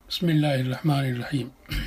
بسم اللہ الرحمن الرحیم۔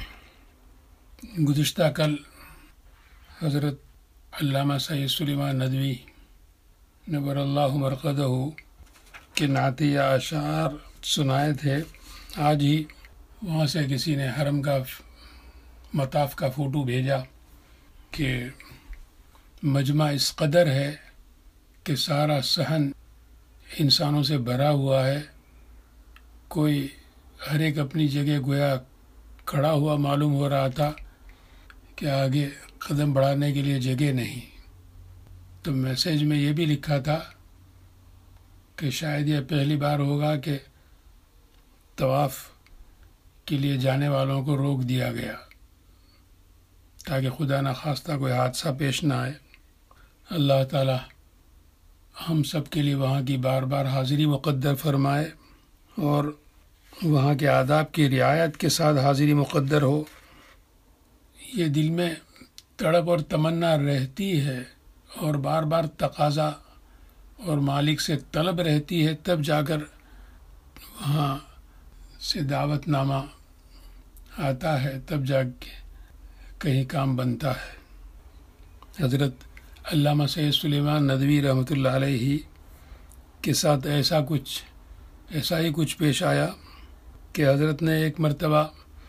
گزشتہ کل حضرت علامہ سید سلیمان ندوی نور اللہ مرقدہ کے نعتیہ اشعار سنائے تھے۔ آج ہی وہاں سے کسی نے حرم کا مطاف کا فوٹو بھیجا کہ مجمع اس قدر ہے کہ سارا صحن انسانوں سے بھرا ہوا ہے، کوئی ہر ایک اپنی جگہ گویا کھڑا ہوا معلوم ہو رہا تھا کہ آگے قدم بڑھانے کے لیے جگہ نہیں۔ تو میسیج میں یہ بھی لکھا تھا کہ شاید یہ پہلی بار ہوگا کہ طواف کے لیے جانے والوں کو روک دیا گیا تاکہ خدا نخواستہ کوئی حادثہ پیش نہ آئے۔ اللہ تعالی ہم سب کے لیے وہاں کی بار بار حاضری مقدر فرمائے اور وہاں کے آداب کی رعایت کے ساتھ حاضری مقدر ہو۔ یہ دل میں تڑپ اور تمنا رہتی ہے اور بار بار تقاضا اور مالک سے طلب رہتی ہے، تب جا کر وہاں سے دعوت نامہ آتا ہے، تب جا کے کہیں کام بنتا ہے۔ حضرت علامہ سید سلیمان ندوی رحمۃ اللہ علیہ کے ساتھ ایسا ہی کچھ پیش آیا کہ حضرت نے ایک مرتبہ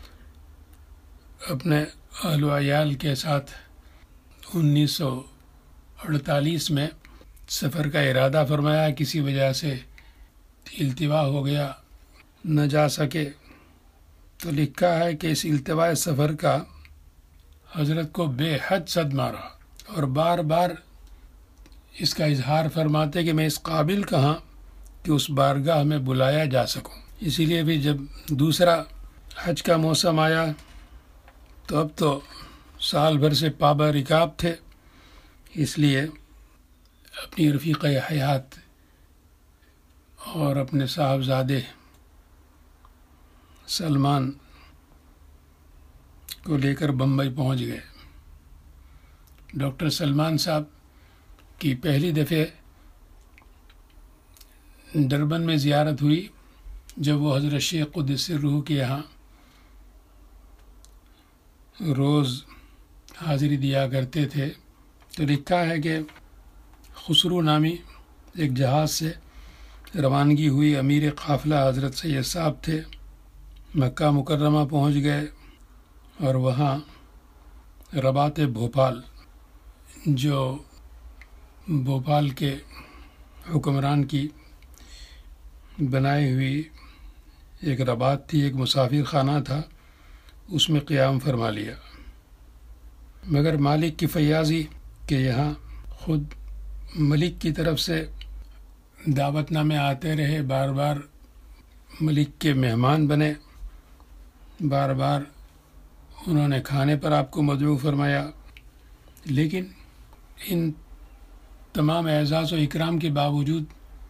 اپنے اہل و عیال کے ساتھ 1948 میں سفر کا ارادہ فرمایا، کسی وجہ سے التوا ہو گیا، نہ جا سکے۔ تو لکھا ہے کہ اس التواء سفر کا حضرت کو بے حد صدمہ رہا اور بار بار اس کا اظہار فرماتے کہ میں اس قابل کہاں کہ اس بارگاہ میں بلایا جا سکوں۔ اسی لیے بھی جب دوسرا حج کا موسم آیا تو اب تو سال بھر سے پابہ رکاب تھے، اس لیے اپنی رفیق حیات اور اپنے صاحبزادے سلمان کو لے کر بمبئی پہنچ گئے۔ ڈاکٹر سلمان صاحب کی پہلی دفعہ ڈربن میں زیارت ہوئی جب وہ حضرت شیخ قدس سرہ کے یہاں روز حاضری دیا کرتے تھے۔ تو لکھا ہے کہ خسرو نامی ایک جہاز سے روانگی ہوئی، امیر قافلہ حضرت سید صاحب تھے، مکہ مکرمہ پہنچ گئے اور وہاں رباط بھوپال، جو بھوپال کے حکمران کی بنائی ہوئی ایک رباط تھی، ایک مسافر خانہ تھا، اس میں قیام فرما لیا۔ مگر مالک کی فیاضی کہ یہاں خود ملک کی طرف سے دعوت نامے آتے رہے، بار بار ملک کے مہمان بنے، بار بار انہوں نے کھانے پر آپ کو مدعو فرمایا، لیکن ان تمام اعزاز و اکرام کے باوجود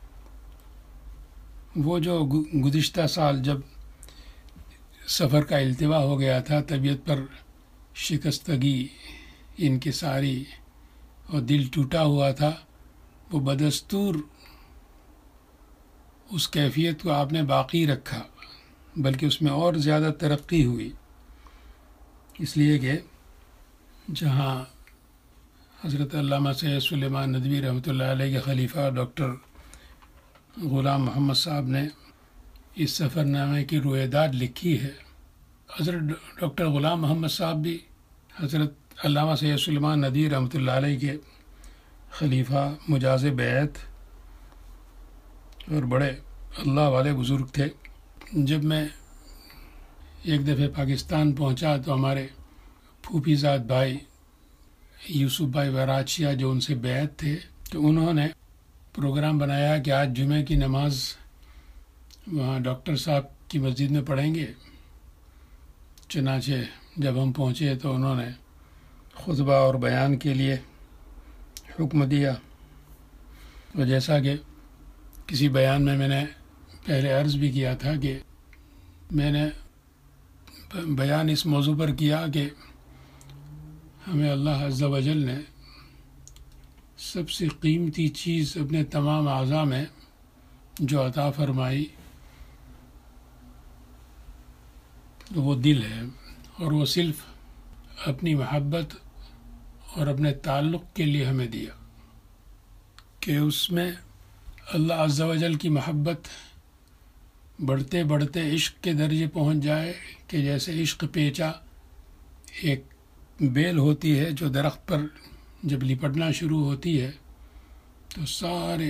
وہ جو گزشتہ سال جب سفر کا التوا ہو گیا تھا، طبیعت پر شکستگی انکساری اور دل ٹوٹا ہوا تھا، وہ بدستور اس کیفیت کو آپ نے باقی رکھا، بلکہ اس میں اور زیادہ ترقی ہوئی، اس لیے کہ جہاں حضرت علامہ سید سلیمان ندوی رحمۃ اللہ علیہ کے خلیفہ ڈاکٹر غلام محمد صاحب نے اس سفر نامے کی رویداد لکھی ہے، حضرت ڈاکٹر غلام محمد صاحب بھی حضرت علامہ سید سلیمان ندوی رحمۃ اللہ علیہ کے خلیفہ مجاز بیعت اور بڑے اللہ والے بزرگ تھے۔ جب میں ایک دفعہ پاکستان پہنچا تو ہمارے پھوپھی زاد بھائی یوسف بھائی وراچیا جو ان سے بیعت تھے، تو انہوں نے پروگرام بنایا کہ آج جمعہ کی نماز وہاں ڈاکٹر صاحب کی مسجد میں پڑھیں گے۔ چنانچہ جب ہم پہنچے تو انہوں نے خطبہ اور بیان کے لیے حکم دیا، اور جیسا کہ کسی بیان میں نے پہلے عرض بھی کیا تھا کہ میں نے بیان اس موضوع پر کیا کہ ہمیں اللہ عز و جل نے سب سے قیمتی چیز اپنے تمام اعضاء میں جو عطا فرمائی وہ دل ہے، اور وہ صرف اپنی محبت اور اپنے تعلق کے لیے ہمیں دیا کہ اس میں اللہ عز و جل کی محبت بڑھتے بڑھتے عشق کے درجے پہنچ جائے کہ جیسے عشق پیچا ایک بیل ہوتی ہے جو درخت پر جب لپٹنا شروع ہوتی ہے تو سارے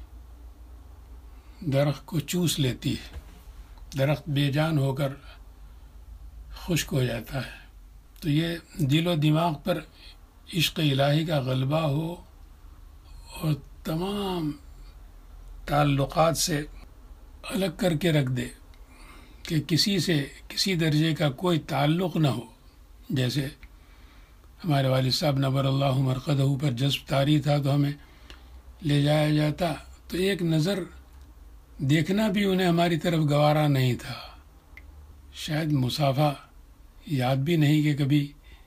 درخت کو چوس لیتی ہے، درخت بے جان ہو کر خشک ہو جاتا ہے۔ تو یہ دل و دماغ پر عشق الہی کا غلبہ ہو اور تمام تعلقات سے الگ کر کے رکھ دے کہ کسی سے کسی درجے کا کوئی تعلق نہ ہو۔ جیسے ہمارے والد صاحب نور اللہ مرقدہ پر جذب طاری تھا تو ہمیں لے جایا جاتا تو ایک نظر دیکھنا بھی انہیں ہماری طرف گوارا نہیں تھا، شاید مصافحہ یاد بھی نہیں کہ کبھی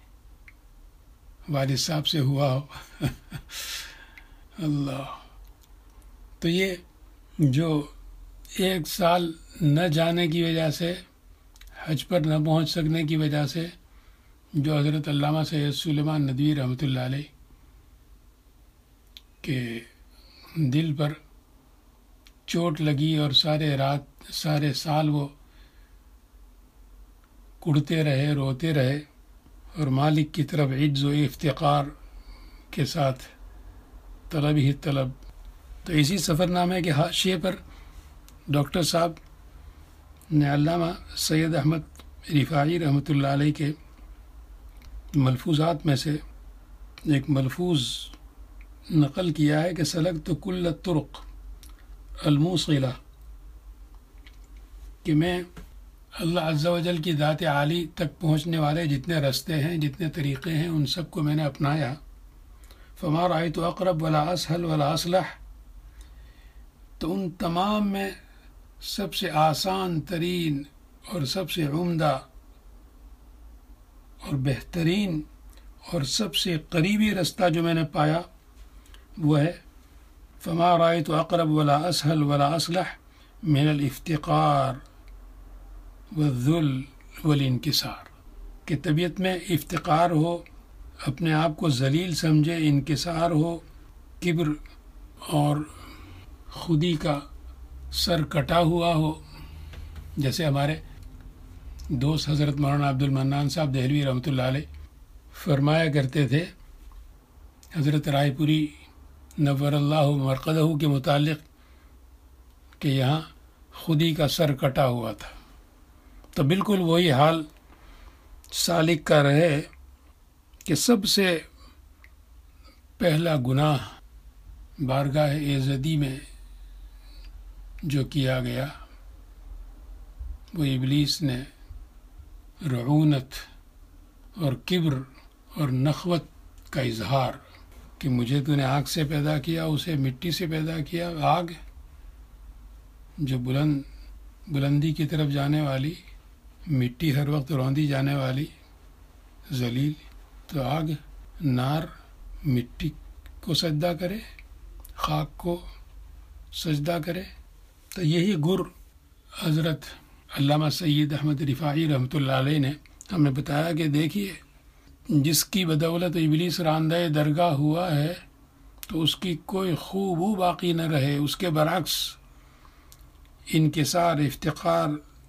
والد صاحب سے ہوا ہو۔ اللہ، تو یہ جو ایک سال نہ جانے کی وجہ سے، حج پر نہ پہنچ سکنے کی وجہ سے جو حضرت علامہ سید سلیمان ندوی رحمۃ اللہ علیہ کے دل پر چوٹ لگی اور سارے سال وہ کڑتے رہے، روتے رہے اور مالک کی طرف عجز و افتقار کے ساتھ طلب ہی طلب۔ تو اسی سفر نامے کے حاشیے پر ڈاکٹر صاحب نے علامہ سید احمد رفاعی رحمۃ اللہ علیہ کے ملفوظات میں سے ایک ملفوظ نقل کیا ہے کہ سلکت کل الطرق الموصلہ، کہ میں اللہ عز و جل کی ذات عالی تک پہنچنے والے جتنے رستے ہیں، جتنے طریقے ہیں، ان سب کو میں نے اپنایا۔ فما رأیت اقرب ولا اسہل ولا اصلح، تو ان تمام میں سب سے آسان ترین اور سب سے عمدہ اور بہترین اور سب سے قریبی رستہ جو میں نے پایا وہ ہے فما رأیت اقرب ولا اسہل ولا اصلح من الافتقار والذل والانکسار، کہ طبیعت میں افتقار ہو، اپنے آپ کو ذلیل سمجھے، انکسار ہو، کبر اور خودی کا سر کٹا ہوا ہو۔ جیسے ہمارے دوست حضرت مولانا عبد المنان صاحب دہلوی رحمۃ اللہ علیہ فرمایا کرتے تھے حضرت رائے پوری نور اللہ مرقدہ کے متعلق کہ یہاں خودی کا سر کٹا ہوا تھا۔ تو بالکل وہی حال سالک کا رہے کہ سب سے پہلا گناہ بارگاہ ایزدی میں جو کیا گیا وہ ابلیس نے رعونت اور کبر اور نخوت کا اظہار کہ مجھے تو نے آگ سے پیدا کیا، اسے مٹی سے پیدا کیا۔ آگ جو بلندی کی طرف جانے والی، مٹی ہر وقت روندی جانے والی، ذلیل، تو آگ نار مٹی کو سجدہ کرے، خاک کو سجدہ کرے۔ تو یہی گر حضرت علامہ سید احمد رفاعی رحمۃ اللہ علیہ نے ہمیں بتایا کہ دیکھیے جس کی بدولت ابلیس راندہ درگاہ ہوا ہے تو اس کی کوئی خوبو باقی نہ رہے، اس کے برعکس انکسار، افتقار،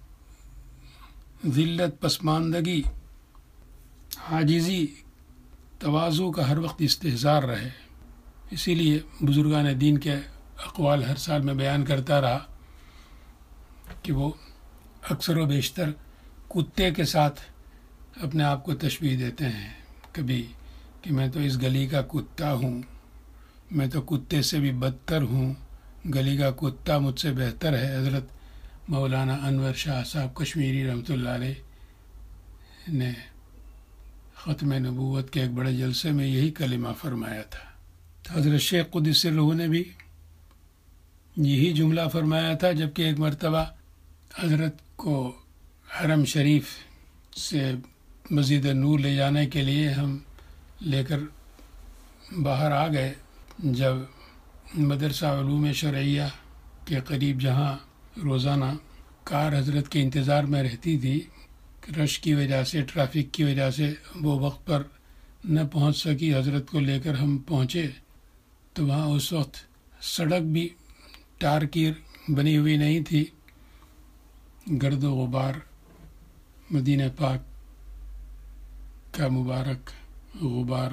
ذلت، پسماندگی، عاجزی، تواضع کا ہر وقت استحضار رہے۔ اسی لیے بزرگان دین کے اقوال ہر سال میں بیان کرتا رہا کہ وہ اکثر و بیشتر کتے کے ساتھ اپنے آپ کو تشبیہ دیتے ہیں، کبھی کہ میں تو اس گلی کا کتا ہوں، میں تو کتے سے بھی بدتر ہوں، گلی کا کتا مجھ سے بہتر ہے۔ حضرت مولانا انور شاہ صاحب کشمیری رحمۃ اللہ علیہ نے ختم نبوت کے ایک بڑے جلسے میں یہی کلمہ فرمایا تھا۔ حضرت شیخ قدس سرہ نے بھی یہی جملہ فرمایا تھا، جبکہ ایک مرتبہ حضرت کو حرم شریف سے مزید نور لے جانے کے لیے ہم لے کر باہر آ گئے، جب مدرسہ علوم شرعیہ کے قریب جہاں روزانہ کار حضرت کے انتظار میں رہتی تھی، رش کی وجہ سے، ٹریفک کی وجہ سے وہ وقت پر نہ پہنچ سکی، حضرت کو لے کر ہم پہنچے تو وہاں اس وقت سڑک بھی ٹار کی بنی ہوئی نہیں تھی، گرد و غبار مدینہ پاک کا مبارک غبار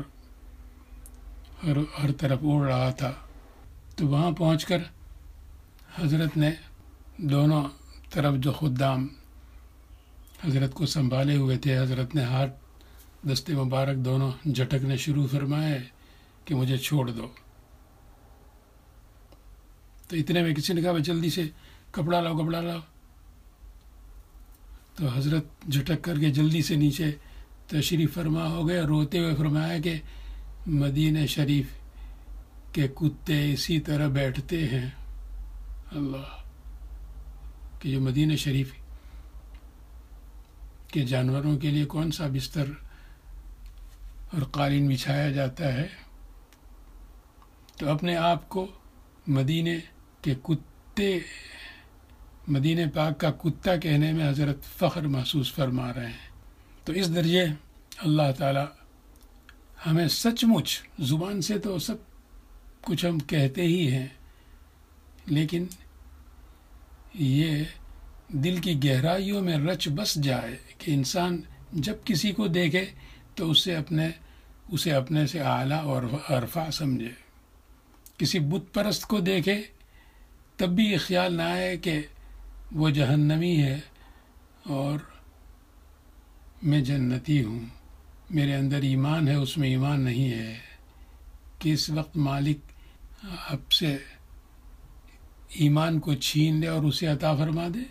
ہر طرف اڑ رہا تھا۔ تو وہاں پہنچ کر حضرت نے دونوں طرف جو خدام حضرت کو سنبھالے ہوئے تھے، حضرت نے ہاتھ دست مبارک دونوں جھٹکنے شروع فرمائے کہ مجھے چھوڑ دو۔ تو اتنے میں کسی نے کہا جلدی سے کپڑا لاؤ، تو حضرت جھٹک کر کے جلدی سے نیچے تشریف فرما ہو گئے، روتے ہوئے فرمایا کہ مدینہ شریف کے کتے اسی طرح بیٹھتے ہیں۔ اللہ، کہ جو مدینہ شریف کے جانوروں کے لیے کون سا بستر اور قالین بچھایا جاتا ہے، تو اپنے آپ کو مدینے کے کتے، مدینہ پاک کا کتا کہنے میں حضرت فخر محسوس فرما رہے ہیں۔ تو اس درجے اللہ تعالی ہمیں سچ مچ، زبان سے تو سب کچھ ہم کہتے ہی ہیں، لیکن یہ دل کی گہرائیوں میں رچ بس جائے کہ انسان جب کسی کو دیکھے تو اسے اپنے سے اعلیٰ اور ارفع سمجھے۔ کسی بت پرست کو دیکھے تب بھی یہ خیال نہ آئے کہ وہ جہنمی ہے اور میں جنتی ہوں، میرے اندر ایمان ہے اس میں ایمان نہیں ہے، کہ اس وقت مالک اب سے ایمان کو چھین لے اور اسے عطا فرما دے۔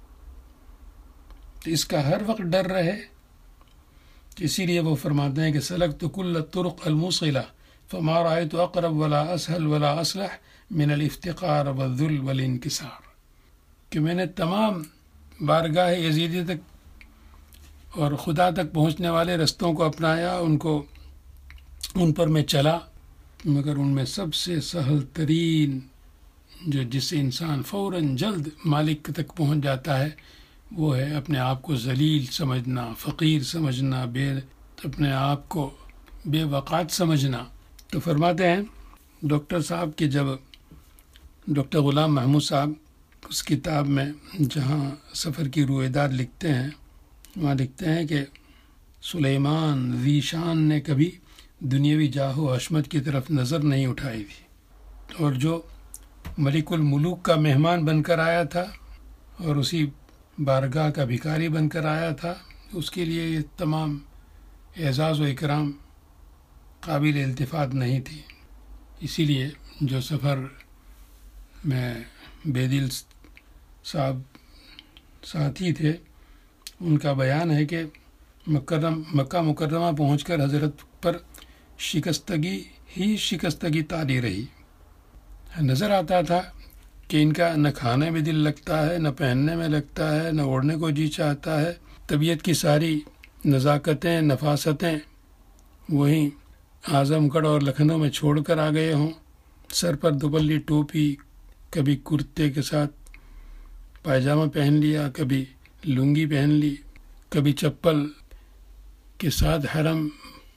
تو اس کا ہر وقت ڈر رہے۔ اسی لیے وہ فرماتے ہیں کہ سلکت کل الطرق الموصلہ فما رأیت اقرب ولا اسهل ولا اصلح من الافتقار والذل والانکسار، کہ میں نے تمام بارگاہ یزیدی تک اور خدا تک پہنچنے والے رستوں کو اپنایا، ان پر میں چلا، مگر ان میں سب سے سہل ترین جس سے انسان فوراً جلد مالک تک پہنچ جاتا ہے، وہ ہے اپنے آپ کو ذلیل سمجھنا، فقیر سمجھنا، اپنے آپ کو بے وقات سمجھنا۔ تو فرماتے ہیں ڈاکٹر صاحب کہ جب ڈاکٹر غلام محمود صاحب اس کتاب میں جہاں سفر کی رویداد لکھتے ہیں، وہاں لکھتے ہیں کہ سلیمان ذی شان نے کبھی دنیاوی جاہ و حشمت کی طرف نظر نہیں اٹھائی تھی، اور جو ملک الملوک کا مہمان بن کر آیا تھا اور اسی بارگاہ کا بھکاری بن کر آیا تھا، اس کے لیے یہ تمام اعزاز و اکرام قابل التفات نہیں تھی۔ اسی لیے جو سفر میں بے دل صاحب ساتھی تھے، ان کا بیان ہے کہ مکہ مکرمہ پہنچ کر حضرت پر شکستگی طاری رہی۔ نظر آتا تھا کہ ان کا نہ کھانے میں دل لگتا ہے، نہ پہننے میں لگتا ہے، نہ اوڑھنے کو جی چاہتا ہے۔ طبیعت کی ساری نزاکتیں، نفاستیں وہیں اعظم گڑھ اور لکھنؤ میں چھوڑ کر آ گئے ہوں۔ سر پر دوپلی ٹوپی، کبھی کرتے کے ساتھ پائجامہ پہن لیا، کبھی لنگی پہن لی، کبھی چپل کے ساتھ حرم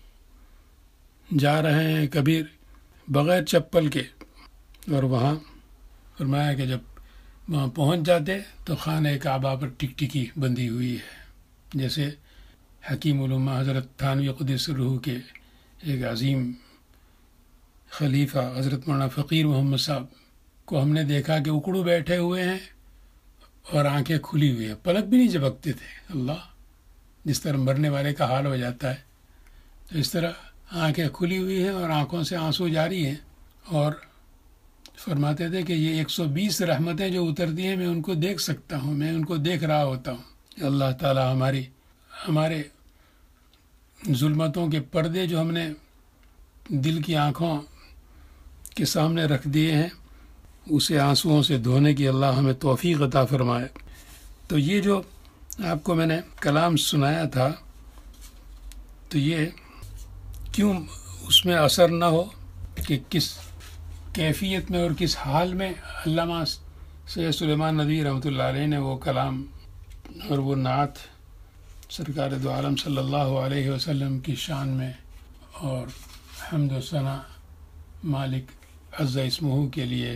جا رہے ہیں، کبھی بغیر چپل کے۔ اور وہاں فرمایا کہ جب وہاں پہنچ جاتے تو خانہ کعبہ پر ٹکٹکی بندھی ہوئی ہے، جیسے حکیم علماء حضرت تھانوی قدس سرہ کے ایک عظیم خلیفہ حضرت مولانا فقیر محمد صاحب کو ہم نے دیکھا کہ اکڑو بیٹھے ہوئے ہیں اور آنکھیں کھلی ہوئی ہیں، پلک بھی نہیں جھپکتے تھے۔ اللہ، جس طرح مرنے والے کا حال ہو جاتا ہے، تو اس طرح آنکھیں کھلی ہوئی ہیں اور آنکھوں سے آنسو جاری ہیں، اور فرماتے تھے کہ یہ 120 رحمتیں جو اترتی ہیں میں ان کو دیکھ سکتا ہوں، میں ان کو دیکھ رہا ہوتا ہوں۔ اللہ تعالی ہمارے ظلمتوں کے پردے جو ہم نے دل کی آنکھوں کے سامنے رکھ دیے ہیں، اسے آنسوؤں سے دھونے کی اللہ ہمیں توفیق عطا فرمائے۔ تو یہ جو آپ کو میں نے کلام سنایا تھا، تو یہ کیوں اس میں اثر نہ ہو کہ کس کیفیت میں اور کس حال میں علامہ سید سلیمان ندوی رحمۃ اللہ علیہ نے وہ کلام اور وہ نعت سرکار دو عالم صلی اللہ علیہ وسلم کی شان میں اور حمد و ثنا مالک عز اسمہ کے لیے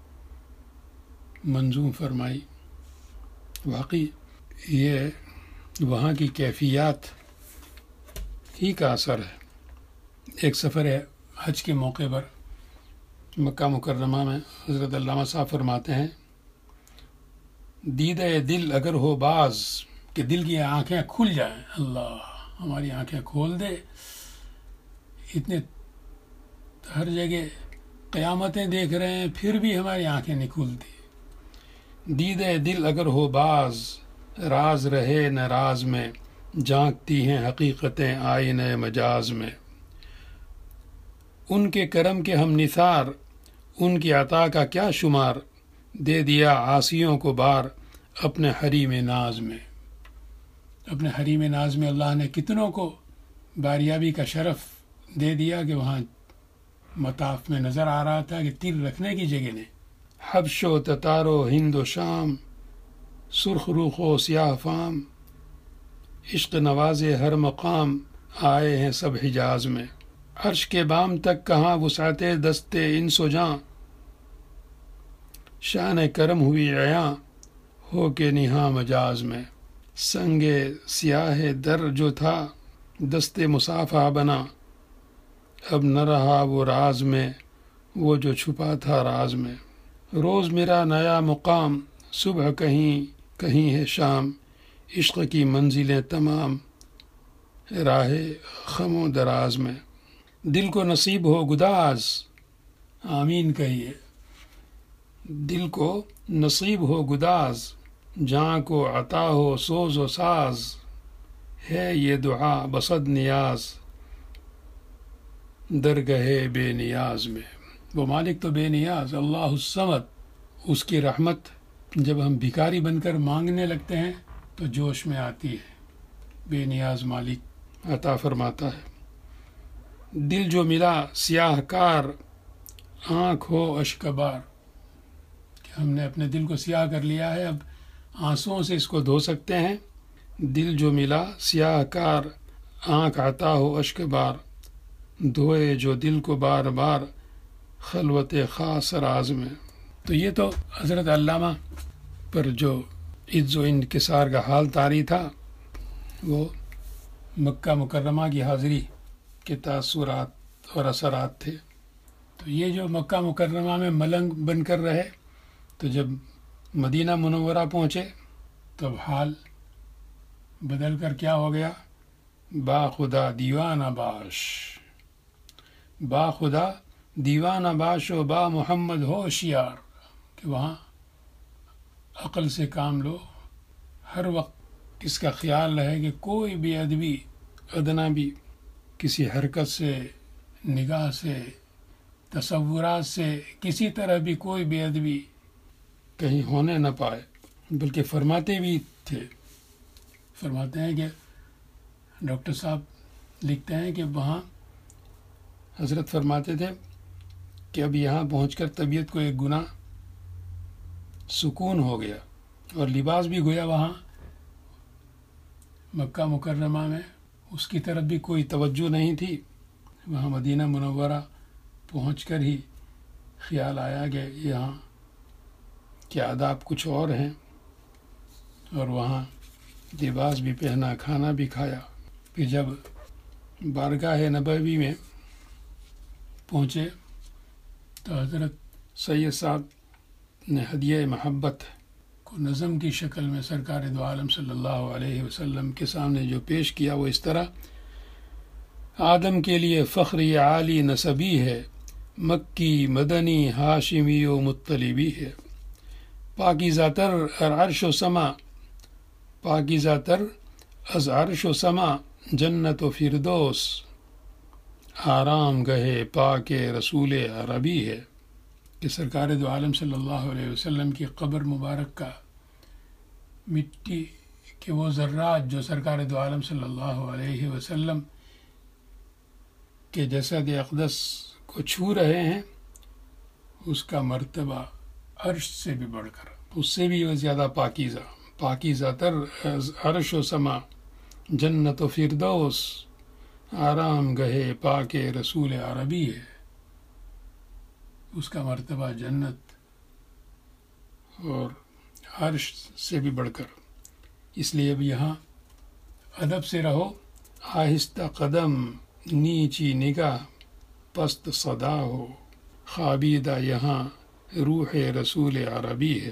منظوم فرمائی۔ واقعی یہ وہاں کی کیفیات ہی کا اثر ہے۔ ایک سفر حج کے موقع پر مکہ مکرمہ میں حضرت علامہ صاحب فرماتے ہیں، دیدہ دل اگر ہو باز، کہ دل کی آنکھیں کھل جائیں، اللہ ہماری آنکھیں کھول دے، اتنے ہر جگہ قیامتیں دیکھ رہے ہیں پھر بھی ہماری آنکھیں نہیں کھلتی۔ دیدہ دل اگر ہو باز، راز رہے نہ راز میں، جھانکتی ہیں حقیقتیں آئینہ مجاز میں۔ ان کے کرم کے ہم نثار، ان کی عطا کا کیا شمار، دے دیا عاصیوں کو بار اپنے حریم ناز میں۔ اپنے حریم ناز میں اللہ نے کتنوں کو باریابی کا شرف دے دیا کہ وہاں مطاف میں نظر آ رہا تھا کہ تیر رکھنے کی جگہ نہیں۔ حبش و تتار و ہند و شام، سرخ روخ و سیاہ فام، عشق نواز ہر مقام، آئے ہیں سب حجاز میں۔ عرش کے بام تک کہاں وسعت دست انس و جاں، شان کرم ہوئی عیاں ہو کے نہاں مجاز میں۔ سنگ سیاہ در جو تھا دست مصافحہ بنا، اب نہ رہا وہ راز میں، وہ جو چھپا تھا راز میں۔ روز میرا نیا مقام، صبح کہیں کہیں ہے شام، عشق کی منزلیں تمام راہ خم و دراز میں۔ دل کو نصیب ہو گداز، آمین کہیے، دل کو نصیب ہو گداز، جاں کو عطا ہو سوز و ساز، ہے یہ دعا بصد نیاز درگاہ بے نیاز میں۔ وہ مالک تو بے نیاز، اللہ الصمد، اس کی رحمت جب ہم بھکاری بن کر مانگنے لگتے ہیں تو جوش میں آتی ہے، بے نیاز مالک عطا فرماتا ہے۔ دل جو ملا سیاہ کار، آنکھ ہو اشک بار، کہ ہم نے اپنے دل کو سیاہ کر لیا ہے، اب آنسوؤں سے اس کو دھو سکتے ہیں۔ دل جو ملا سیاہ کار، آنکھ عطا ہو اشک بار، دھوئے جو دل کو بار بار خلوت خاص راز میں۔ تو یہ تو حضرت علامہ پر جو عز و انکسار کا حال طاری تھا، وہ مکہ مکرمہ کی حاضری کے تاثرات اور اثرات تھے۔ تو یہ جو مکہ مکرمہ میں ملنگ بن کر رہے، تو جب مدینہ منورہ پہنچے تو حال بدل کر کیا ہو گیا، با خدا دیوانہ باش، با خدا دیوانہ باش و با محمد ہوشیار، کہ وہاں عقل سے کام لو، ہر وقت اس کا خیال رہے کہ کوئی بھی ادبی ادنا بھی کسی حرکت سے، نگاہ سے، تصورات سے کسی طرح بھی کوئی بے ادبی کہیں ہونے نہ پائے۔ بلکہ فرماتے بھی تھے، فرماتے ہیں کہ ڈاکٹر صاحب لکھتے ہیں کہ وہاں حضرت فرماتے تھے کہ اب یہاں پہنچ کر طبیعت کو ایک گنا سکون ہو گیا، اور لباس بھی گویا وہاں مکہ مکرمہ میں اس کی طرف بھی کوئی توجہ نہیں تھی۔ وہاں مدینہ منورہ پہنچ کر ہی خیال آیا کہ یہاں کے آداب کچھ اور ہیں، اور وہاں لباس بھی پہنا، کھانا بھی کھایا۔ پھر جب بارگاہ نبوی میں پہنچے تو حضرت سید صاحب نے ہدیہ محبت کو نظم کی شکل میں سرکار دو عالم صلی اللہ علیہ وسلم کے سامنے جو پیش کیا، وہ اس طرح: آدم کے لیے فخر یہ عالی نسبی ہے، مکی مدنی ہاشمی و مطلبی ہے، پاکیزہ تر عرش و سما، پاکیزہ تر از عرش و سما، جنت و فردوس، آرام گہے پاک رسول عربی ہے۔ کہ سرکار دو عالم صلی اللہ علیہ وسلم کی قبر مبارک کا مٹی کے وہ ذرات جو سرکار دو عالم صلی اللہ علیہ وسلم کے جسد اقدس کو چھو رہے ہیں، اس کا مرتبہ عرش سے بھی بڑھ کر، اس سے بھی زیادہ پاکیزہ، پاکیزہ تر عرش و سما، جنت و فردوس آرام گہے پاک رسول عربی ہے، اس کا مرتبہ جنت اور عرش سے بھی بڑھ کر. اس لیے اب یہاں ادب سے رہو، آہستہ قدم نیچی نگاہ پست صدا ہو، خوابیدہ یہاں روح رسول عربی ہے.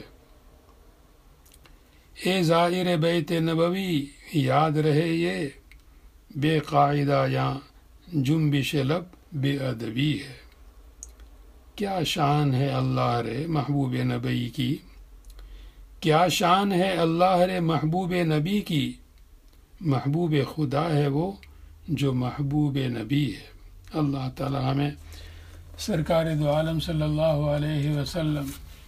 اے زائر بیت نبوی یاد رہے یہ، بے قاعدہ یا جنبش لب بے ادبی ہے. کیا شان ہے اللہ رے محبوب نبی کی، کیا شان ہے اللہ رے محبوب نبی کی، محبوب خدا ہے وہ جو محبوب نبی ہے. اللہ تعالی ہمیں سرکار دو عالم صلی اللہ علیہ وسلم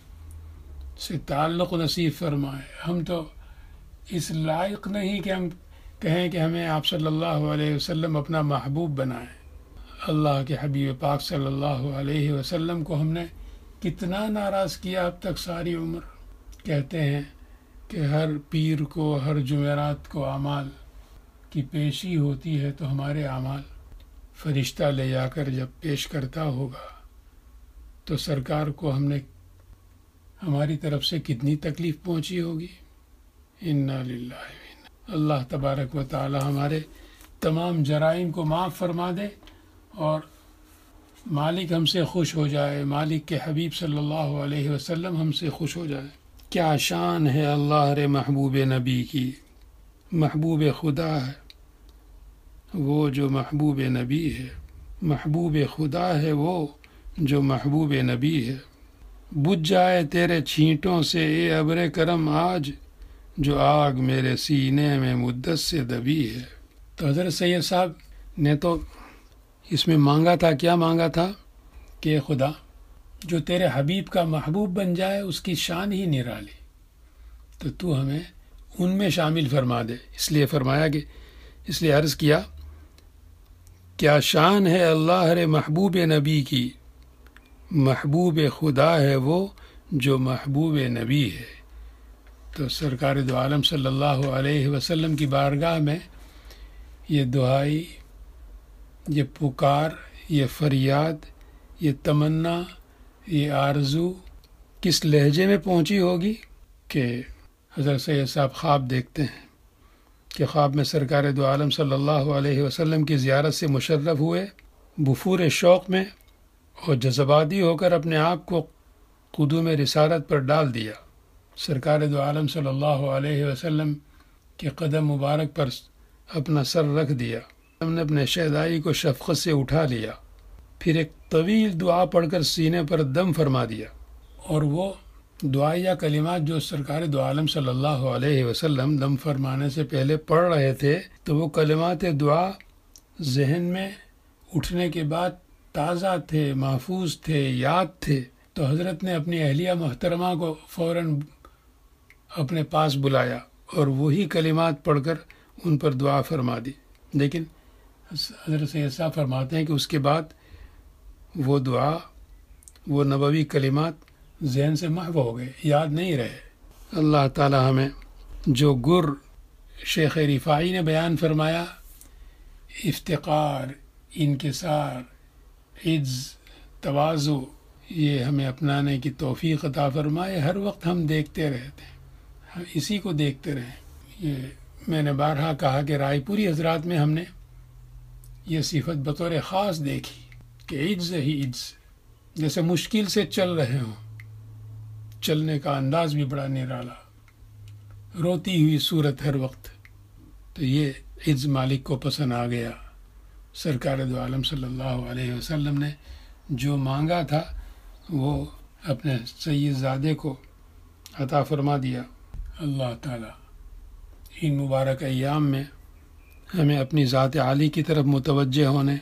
سے تعلق نصیب فرمائے. ہم تو اس لائق نہیں کہ ہم کہیں کہ ہمیں آپ صلی اللہ علیہ وسلم اپنا محبوب بنائیں. اللہ کے حبیب پاک صلی اللہ علیہ وسلم کو ہم نے کتنا ناراض کیا اب تک ساری عمر. کہتے ہیں کہ ہر پیر کو ہر جمعرات کو اعمال کی پیشی ہوتی ہے، تو ہمارے اعمال فرشتہ لے جا کر جب پیش کرتا ہوگا تو سرکار کو ہم نے ہماری طرف سے کتنی تکلیف پہنچی ہوگی. انا للہ و انا. اللہ تبارک و تعالی ہمارے تمام جرائم کو معاف فرما دے اور مالک ہم سے خوش ہو جائے، مالک کے حبیب صلی اللہ علیہ وسلم ہم سے خوش ہو جائے. کیا شان ہے اللہ رے محبوب نبی کی، محبوب خدا ہے وہ جو محبوب نبی ہے، محبوب خدا ہے وہ جو محبوب نبی ہے. بجھ جائے تیرے چھینٹوں سے اے ابر کرم آج، جو آگ میرے سینے میں مدت سے دبی ہے. تو حضرت سید صاحب نے تو اس میں مانگا تھا، کیا مانگا تھا کہ خدا جو تیرے حبیب کا محبوب بن جائے اس کی شان ہی نرالی، تو ہمیں ان میں شامل فرما دے. اس لیے فرمایا کہ اس لیے عرض کیا کیا شان ہے اللہ رے محبوب نبی کی، محبوب خدا ہے وہ جو محبوب نبی ہے. تو سرکار دو عالم صلی اللہ علیہ وسلم کی بارگاہ میں یہ دعائی، یہ پکار، یہ فریاد، یہ تمنا، یہ آرزو کس لہجے میں پہنچی ہوگی کہ حضرت سید صاحب خواب دیکھتے ہیں کہ خواب میں سرکار دو عالم صلی اللہ علیہ وسلم کی زیارت سے مشرف ہوئے، بفور شوق میں اور جذباتی ہو کر اپنے آپ کو قدوم رسالت پر ڈال دیا. سرکار دو عالم صلی اللہ علیہ وسلم کے قدم مبارک پر اپنا سر رکھ دیا. ہم نے اپنے شہدائی کو شفقت سے اٹھا لیا، پھر ایک طویل دعا پڑھ کر سینے پر دم فرما دیا. اور وہ دعائیہ کلمات جو سرکار دو عالم صلی اللہ علیہ وسلم دم فرمانے سے پہلے پڑھ رہے تھے، تو وہ کلمات دعا ذہن میں اٹھنے کے بعد تازہ تھے، محفوظ تھے، یاد تھے. تو حضرت نے اپنی اہلیہ محترمہ کو فوراً اپنے پاس بلایا اور وہی کلمات پڑھ کر ان پر دعا فرما دی. لیکن حضرت سید صاحب فرماتے ہیں کہ اس کے بعد وہ دعا، وہ نبوی کلمات ذہن سے محو ہو گئے، یاد نہیں رہے. اللہ تعالی ہمیں جو گر شیخ رفاعی نے بیان فرمایا، افتقار، انکسار، عجز، تواضع، یہ ہمیں اپنانے کی توفیق عطا فرمائے. ہر وقت ہم دیکھتے رہتے ہیں، ہم اسی کو دیکھتے رہیں. یہ میں نے بارہا کہا کہ رائے پوری حضرات میں ہم نے یہ صفت بطور خاص دیکھی کہ عجز ہی عجز، جیسے مشکل سے چل رہے ہوں، چلنے کا انداز بھی بڑا نرالا، روتی ہوئی صورت ہر وقت. تو یہ عجز مالک کو پسند آ گیا. سرکار دو عالم صلی اللہ علیہ وسلم نے جو مانگا تھا وہ اپنے سید زادے کو عطا فرما دیا. اللہ تعالی ان مبارک ایام میں ہمیں اپنی ذات عالی کی طرف متوجہ ہونے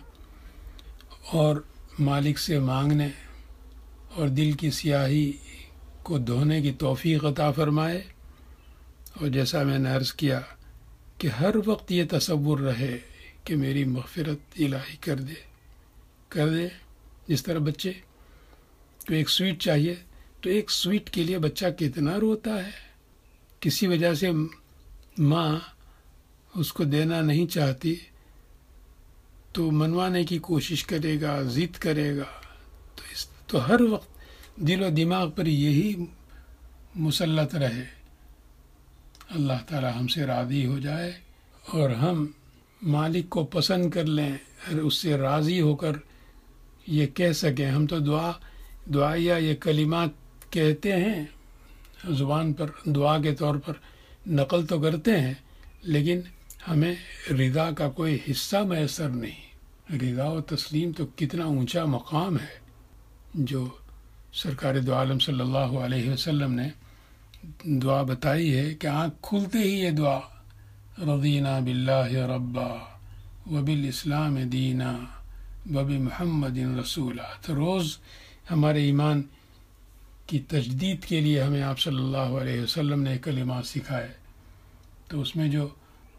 اور مالک سے مانگنے اور دل کی سیاہی کو دھونے کی توفیق عطا فرمائے. اور جیسا میں نے عرض کیا کہ ہر وقت یہ تصور رہے کہ میری مغفرت الہی کر دے. جس طرح بچے کو ایک سویٹ چاہیے تو ایک سویٹ کے لیے بچہ کتنا روتا ہے، کسی وجہ سے ماں اس کو دینا نہیں چاہتی تو منوانے کی کوشش کرے گا، ضد کرے گا، تو ہر وقت دل و دماغ پر یہی مسلط رہے۔ اللہ تعالی ہم سے راضی ہو جائے اور ہم مالک کو پسند کر لیں اور اس سے راضی ہو کر یہ کہہ سکیں۔ ہم تو دعائیہ یہ کلمات کہتے ہیں، زبان پر دعا کے طور پر نقل تو کرتے ہیں، لیکن ہمیں رضا کا کوئی حصہ میسر نہیں۔ رضا و تسلیم تو کتنا اونچا مقام ہے جو سرکار دو عالم صلی اللہ علیہ وسلم نے دعا بتائی ہے کہ آنکھ کھلتے ہی یہ دعا، رضینا باللہ ربا وبالاسلام دینا وبمحمد رسولا۔ تو روز ہمارے ایمان کی تجدید کے لیے ہمیں آپ صلی اللہ علیہ وسلم نے کلمات سکھائے، تو اس میں جو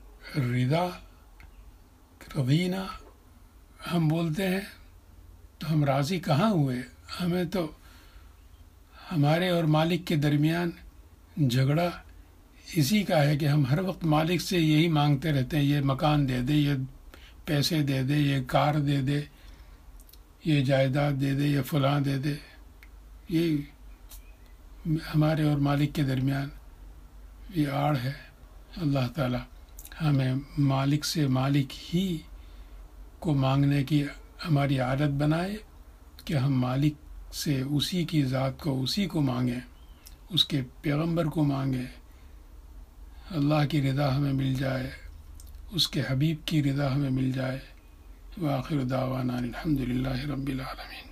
رضینا ہم بولتے ہیں تو ہم راضی کہاں ہوئے؟ ہمیں تو ہمارے اور مالک کے درمیان جھگڑا اسی کا ہے کہ ہم ہر وقت مالک سے یہی مانگتے رہتے ہیں، یہ مکان دے دے، یہ پیسے دے دے، یہ کار دے دے، یہ جائیداد دے دے، یہ فلاں دے دے۔ یہ ہمارے اور مالک کے درمیان یہ آڑ ہے۔ اللہ تعالی ہمیں مالک سے مالک ہی کو مانگنے کی ہماری عادت بنائے کہ ہم مالک سے اسی کی ذات کو، اسی کو مانگیں، اس کے پیغمبر کو مانگیں، اللہ کی رضا ہمیں مل جائے، اس کے حبیب کی رضا ہمیں مل جائے۔ وآخر دعوانا الحمدللہ رب العالمین۔